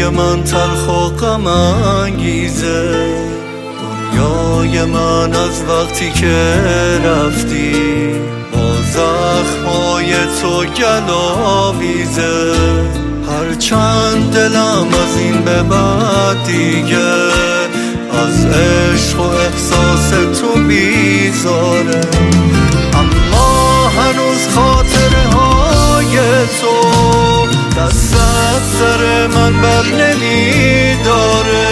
دنیای من تلخ و غم انگیزه، دنیای من از وقتی که رفتی با زخمای تو گلاویزه. هرچند دلم از این به بعد دیگه از عشق و احساس تو بیزاره، اما هنوز خاطره های تو دستت سر من بر نمیداره.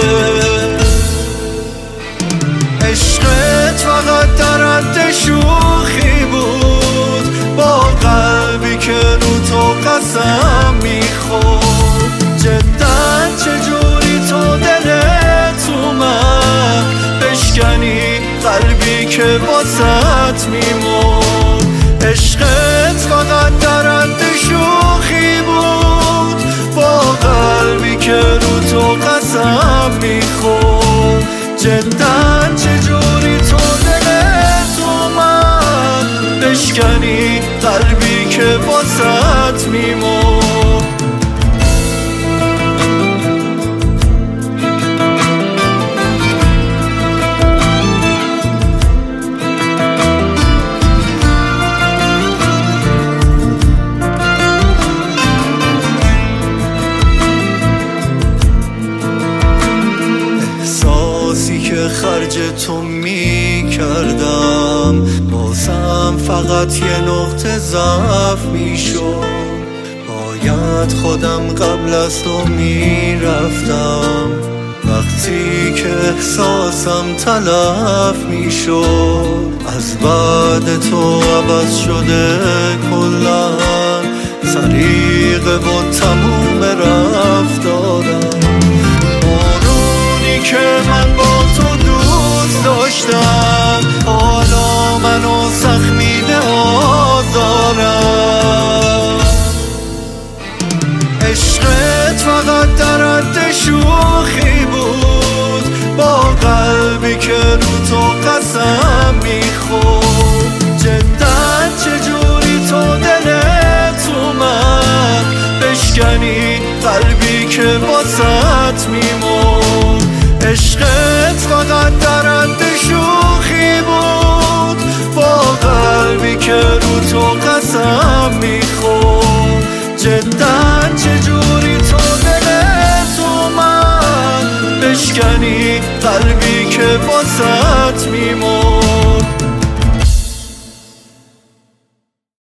عشقت فقط در حد شوخی بود، با قلبی که رو تو قسم میخورد. جدا چجوری تو دلت اومد بشکنی قلبی که واسط میمرد. عشقت فقط در حد شوخی بود، با قلبی که رو تو قسم میخورد. جدا چجوری تو دلت اومد بشکنی قلبی که واسط میمرد. خرج تو می کردم بازم فقط یه نقطه ضعف می شد. باید خودم قبل از تو می رفتم وقتی که احساسم تلف می شد. از بعد تو عوض شده کلن طریقه و تموم رفتارم. که من با تو دوست داشتم حالا منو سخمیده آزارم. عشقت فقط در حد شوخی بود، با قلبی که رو تو قسم میخورد. جدا چجوری تو دلت اومد بشکنی قلبی که واسط میمرد. عشقت فقط در حد شوخی بود، با قلبی که رو تو قسم میخورد. جدا چجوری تو دلت اومد بشکنی قلبی که واسط میمرد.